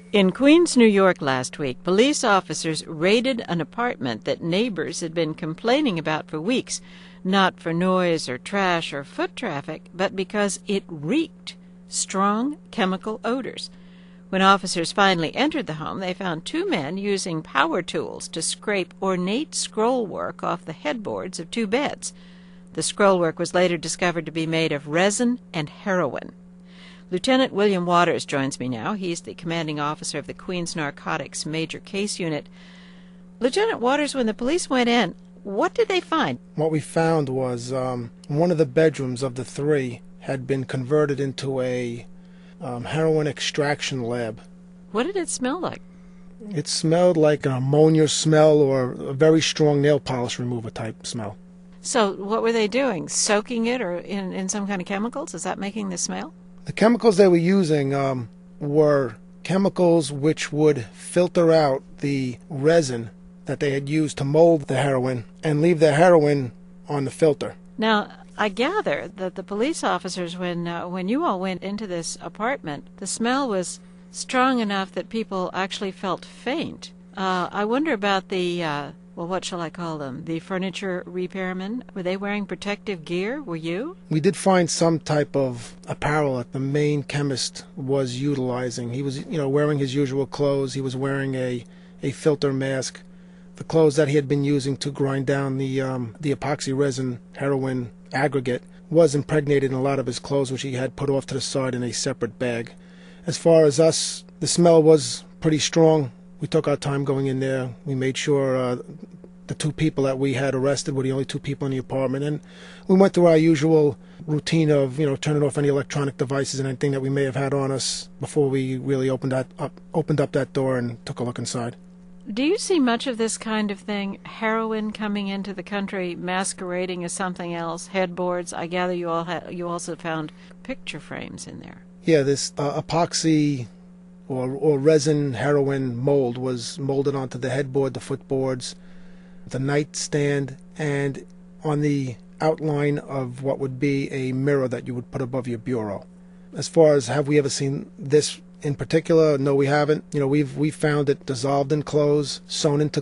In Queens, New York last week, police officers raided an apartment that neighbors had been complaining about for weeks, not for noise or trash or foot traffic, but because it reeked strong chemical odors. When officers finally entered the home, they found two men using power tools to scrape ornate scrollwork off the headboards of two beds. The scrollwork was later discovered to be made of resin and heroin. Lieutenant William Waters joins me now. He's the commanding officer of the Queens Narcotics Major Case Unit. Lieutenant Waters, when the police went in, what did they find? What we found was one of the bedrooms of the three had been converted into a heroin extraction lab. What did it smell like? It smelled like an ammonia smell or a very strong nail polish remover type smell. So what were they doing? Soaking it or in some kind of chemicals? Is that making the smell? The chemicals they were using were chemicals which would filter out the resin that they had used to mold the heroin and leave the heroin on the filter. Now, I gather that the police officers, when you all went into this apartment, the smell was strong enough that people actually felt faint. I wonder about the, what shall I call them? The furniture repairmen. Were they wearing protective gear? Were you? We did find some type of apparel that the main chemist was utilizing. He was, wearing his usual clothes. He was wearing a filter mask. The clothes that he had been using to grind down the epoxy resin heroin aggregate was impregnated in a lot of his clothes, which he had put off to the side in a separate bag. As far as us, the smell was pretty strong. We took our time going in there. We made sure the two people that we had arrested were the only two people in the apartment, and we went through our usual routine of turning off any electronic devices and anything that we may have had on us before we really opened up that door and took a look inside. Do you see much of this kind of thing? Heroin coming into the country, masquerading as something else, headboards. I gather you also found picture frames in there. Yeah, this epoxy or resin heroin mold was molded onto the headboard, the footboards, the nightstand, and on the outline of what would be a mirror that you would put above your bureau. As far as have we ever seen this in particular, no, we haven't. We've found it dissolved in clothes, sewn into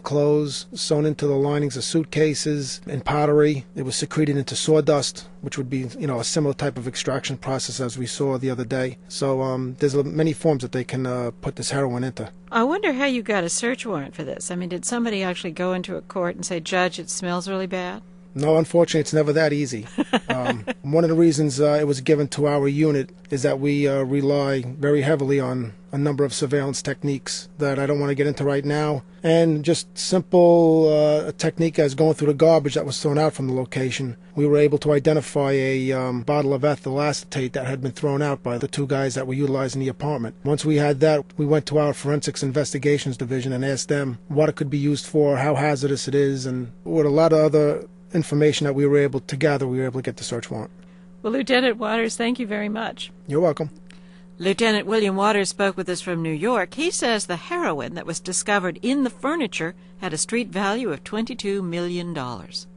the linings of suitcases, and pottery. It was secreted into sawdust, which would be, a similar type of extraction process as we saw the other day. So there's many forms that they can put this heroin into. I wonder how you got a search warrant for this. I mean, did somebody actually go into a court and say, "Judge, it smells really bad"? No, unfortunately, it's never that easy. One of the reasons it was given to our unit is that we rely very heavily on a number of surveillance techniques that I don't want to get into right now. And just simple technique as going through the garbage that was thrown out from the location. We were able to identify a bottle of ethyl acetate that had been thrown out by the two guys that were utilizing the apartment. Once we had that, we went to our forensics investigations division and asked them what it could be used for, how hazardous it is, and with a lot of other information that we were able to gather, we were able to get the search warrant. Well, Lieutenant Waters, thank you very much. You're welcome. Lieutenant William Waters spoke with us from New York. He says the heroin that was discovered in the furniture had a street value of $22 million.